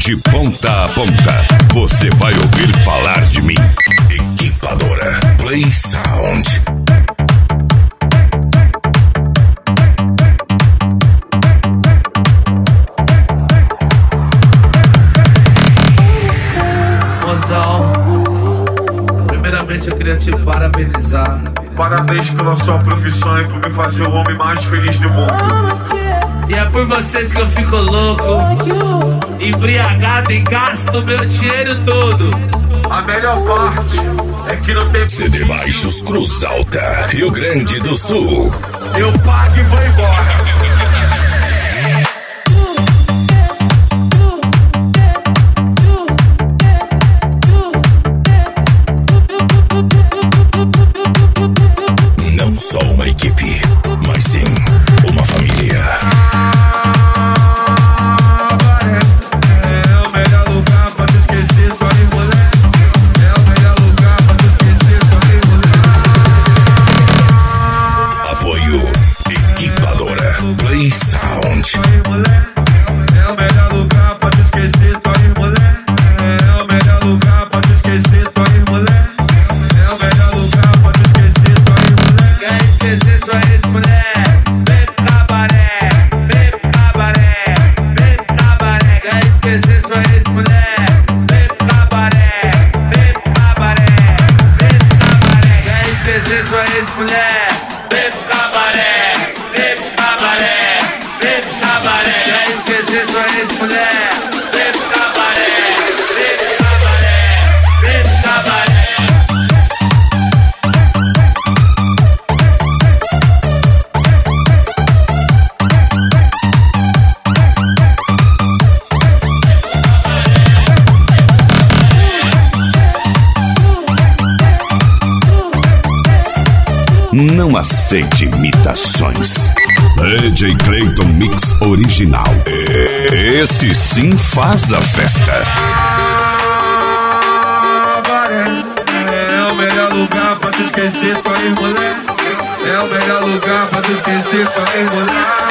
De ponta a ponta, você vai ouvir falar de mim. Equipadora Play Sound. Mozão, primeiramente eu queria te parabenizar. Parabéns pela sua profissão e por me fazer o homem mais feliz do mundo. E é por vocês que eu fico louco, embriagado e gasto meu dinheiro todo. A melhor parte é que não tem CD Baixos Cruz Alta, Rio Grande do Sul. Eu pago e vou embora. Não só uma equipe, mas sim uma família. É o melhor lugar pra tu esquecer tua mulher. É o melhor lugar pra tu esquecer tua mulher. Apoio Equipadora Play Sound. É o melhor lugar pra tu esquecer tua mulher. É o melhor lugar pra tu esquecer tua mulher. É o melhor lugar pra tu esquecer tua mulher. Quer esquecer sua ex-mulher? Vem pro cabaré, vem pro cabaré, vem pro cabaré. Quer esquecer sua ex-mulher? Vem pro cabaré, vem pro cabaré, vem pro cabaré. Quer esquecer sua ex-mulher? Vem pro cabaré, vem pro cabaré, vem pro cabaré. Quer esquecer sua ex-mulher? Vem pro cabaré, vem pro cabaré, vem pro cabaré. Não aceite imitações. DJ Clayton Mix Original. Esse sim faz a festa. É o melhor lugar pra tu esquecer tua mulher. É o melhor lugar pra tu esquecer tua mulher.